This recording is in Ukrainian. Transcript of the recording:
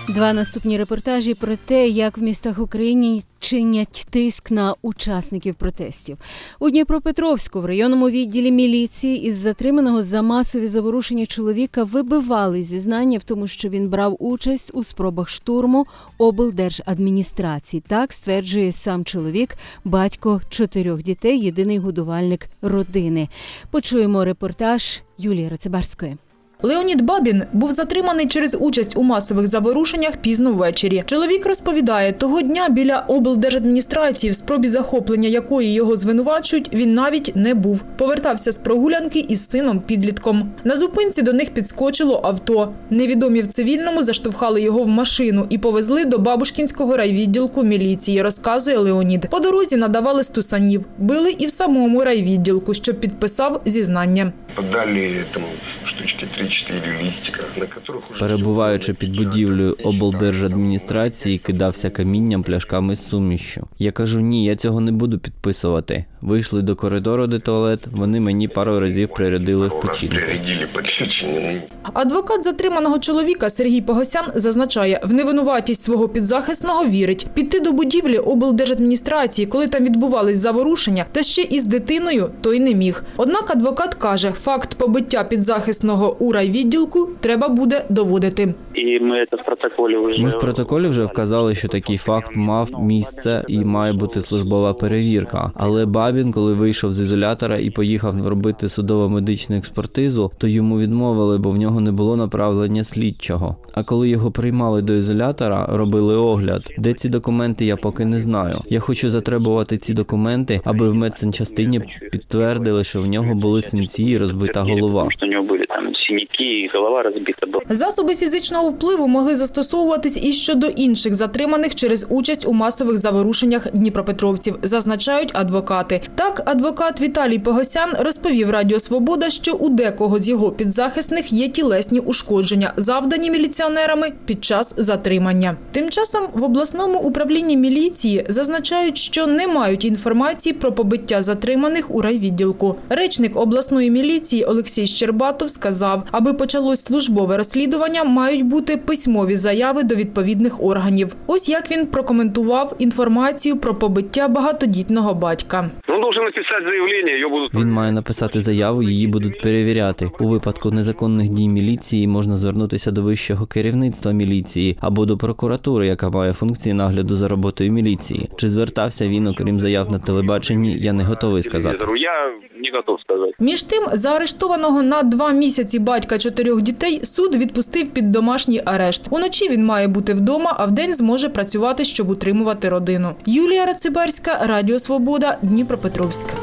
Два наступні репортажі про те, як в містах України чинять тиск на учасників протестів. У Дніпропетровську в районному відділі міліції із затриманого за масові заворушення чоловіка вибивали зізнання в тому, що він брав участь у спробах штурму облдержадміністрації. Так стверджує сам чоловік, батько 4 дітей, єдиний годувальник родини. Почуємо репортаж Юлії Рацибарської. Леонід Бабін був затриманий через участь у масових заворушеннях пізно ввечері. Чоловік розповідає, того дня біля облдержадміністрації, в спробі захоплення якої його звинувачують, він навіть не був. Повертався з прогулянки із сином-підлітком. На зупинці до них підскочило авто. Невідомі в цивільному заштовхали його в машину і повезли до Бабушкінського райвідділку міліції, розказує Леонід. По дорозі надавали стусанів. Били і в самому райвідділку, що підписав зізнання. Подали там штучки 3-4 листика, на которых уже... Перебуваючи під будівлею облдержадміністрації, кидався камінням, пляшками з сумішю. Я кажу, ні, я цього не буду підписувати. Вийшли до коридору, де туалет, вони мені пару разів прирядили в печінку. Адвокат затриманого чоловіка Сергій Погосян зазначає, в невинуватість свого підзахисного вірить. Піти до будівлі облдержадміністрації, коли там відбувались заворушення, та ще із дитиною, той не міг. Однак адвокат каже, факт побиття підзахисного у райвідділку треба буде доводити. Ми в протоколі вже вказали, що такий факт мав місце і має бути службова перевірка. Але Бабін, коли вийшов з ізолятора і поїхав робити судово-медичну експертизу, то йому відмовили, бо в нього не було направлення слідчого. А коли його приймали до ізолятора, робили огляд. Де ці документи, я поки не знаю. Я хочу затребувати ці документи, аби в медсанчастині підтвердили, що в нього були синці і розбита голова. Засоби фізичного впливу могли застосовуватись і щодо інших затриманих через участь у масових заворушеннях дніпропетровців, зазначають адвокати. Так, адвокат Віталій Погосян розповів Радіо Свобода, що у декого з його підзахисних є тілесні ушкодження, завдані міліціонерами під час затримання. Тим часом в обласному управлінні міліції зазначають, що не мають інформації про побиття затриманих у райвідділку. Речник обласної міліції Олексій Щербатов сказав, аби почалось службове розслідування, мають бути письмові заяви до відповідних органів. Ось як він прокоментував інформацію про побиття багатодітного батька. Він має написати заяву, її будуть перевіряти. У випадку незаконних дій міліції можна звернутися до вищого керівництва міліції або до прокуратури, яка має функції нагляду за роботою міліції. Чи звертався він, окрім заяв на телебаченні, я не готовий сказати. Між тим, заарештованого на 2 місяці батька 4 дітей суд відпустив під домашній арешт. Уночі він має бути вдома, а вдень зможе працювати, щоб утримувати родину. Юлія Рацибарська, Радіо Свобода, Дніпропетровськ.